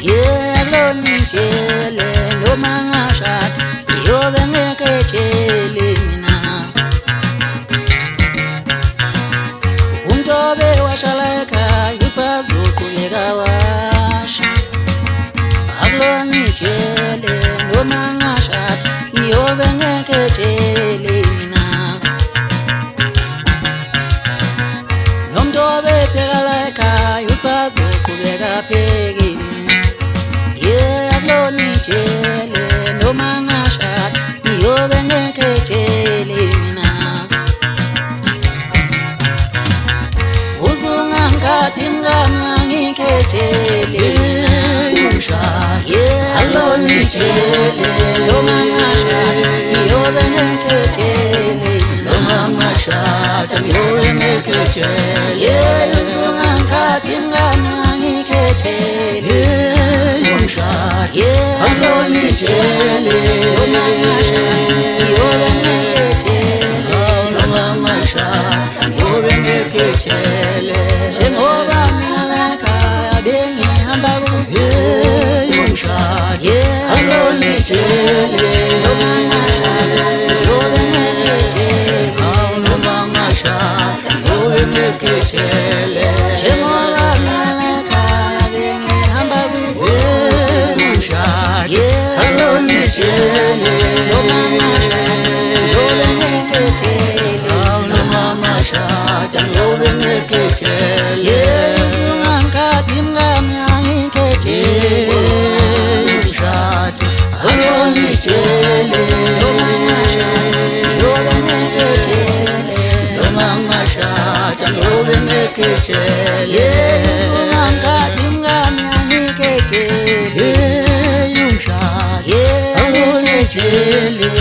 Alonitshele noma ngashada ngiyobe ngeketsheli mina Untobe washala ekhaya usazoqhubeka washa Alonitshele noma ngashada ngiyobe ngeketsheli mina Nomntobe phekala ekhaya usazoqhubeka pheki Alonitshele noma ngashada ngiyobe ngeketsheli mina Uzungangathi mngani ngiketsheli Alonitshele noma ngashada ngiyobe ngeketsheli noma ngashada ngiyobe ngeketsheli Uzungangathi mngani ngiketsheli Alonitshele noma ngashada ngiyobe ngeketsheli noma ngashada ngiyobe ngeketsheli Njengoba mina ekhaya bengihamba umshado Alonitshele noma ngashada ngiyobe ngeketsheli noma ngashada ngiyobe ngeketsheli Njengoba mina ekhaya bengihamba umshado Alonitshele noma ngashada ngiyobe ngeketsheli noma ngashada ngiyobe ngeketsheli Uzungangathi mngani ngiketsheli umshado Alonitshele noma ngashada ngiyobe ngeketsheli noma ngashada ngiyobe ngeketsheli Uzungangathi mngani ngiketsheli umshado Alonitshele